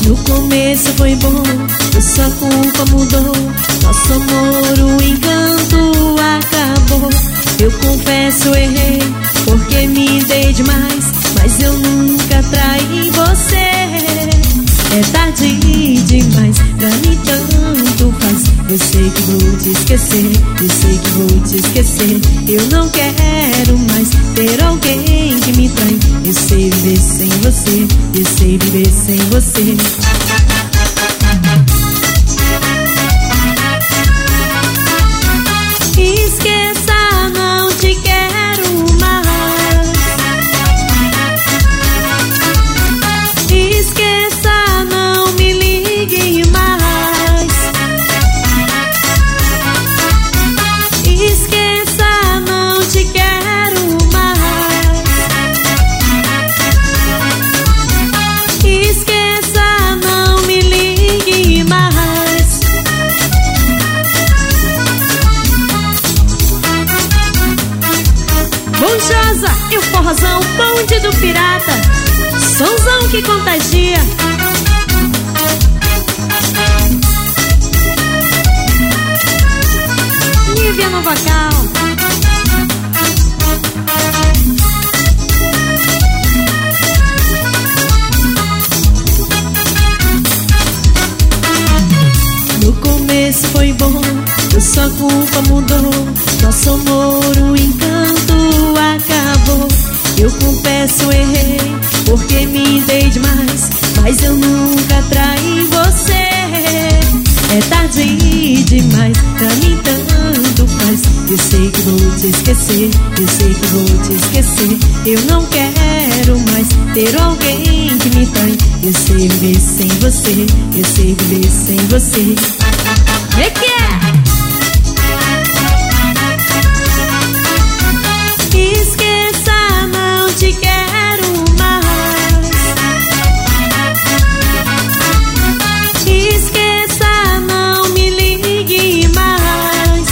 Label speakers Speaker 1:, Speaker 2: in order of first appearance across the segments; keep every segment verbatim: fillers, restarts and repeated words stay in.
Speaker 1: No começo foi bom, sua culpa mudou. Nosso amor, o encanto acabou. Eu confesso, errei, porque me dei demais, mas eu nunca traí você. É tarde demais, pra mim tanto faz. Eu sei que vou te esquecer, eu sei que vou te esquecer. Eu não quero mais ter alguém que me trai. Eu sei viver sem você, eu sei viver sem você. Esqueça, não te quero mais. Esqueça, não me ligue mais. Esqueça, não te quero mais. Esqueça, não me ligue mais. Bonjosa e o forrozão, bonde do pirata, sonzão que contagia. Nívia no vocal. No começo foi bom, sua culpa mudou. Nosso amor, o encanto acabou. Eu confesso, errei, porque me dei demais, mas eu nunca traí você. É tarde demais, pra mim tanto faz. Eu sei que vou te esquecer, eu sei que vou te esquecer. Eu não quero mais ter alguém que me trai. Eu sei viver sem você, eu sei viver sem você. É que é? Esqueça, não te quero mais. Esqueça, não me ligue mais.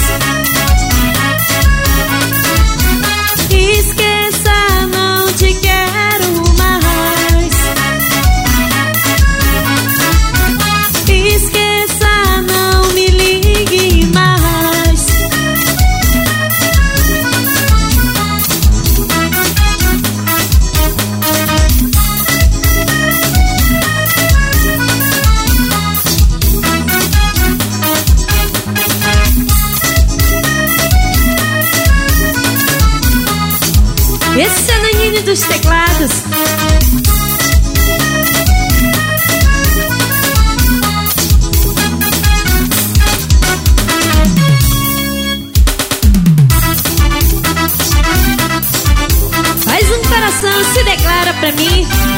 Speaker 1: Esqueça, não te quero mais. Esqueça, não me ligue mais. Esse é o Nanini dos teclados. Faz um coração, se declara pra mim.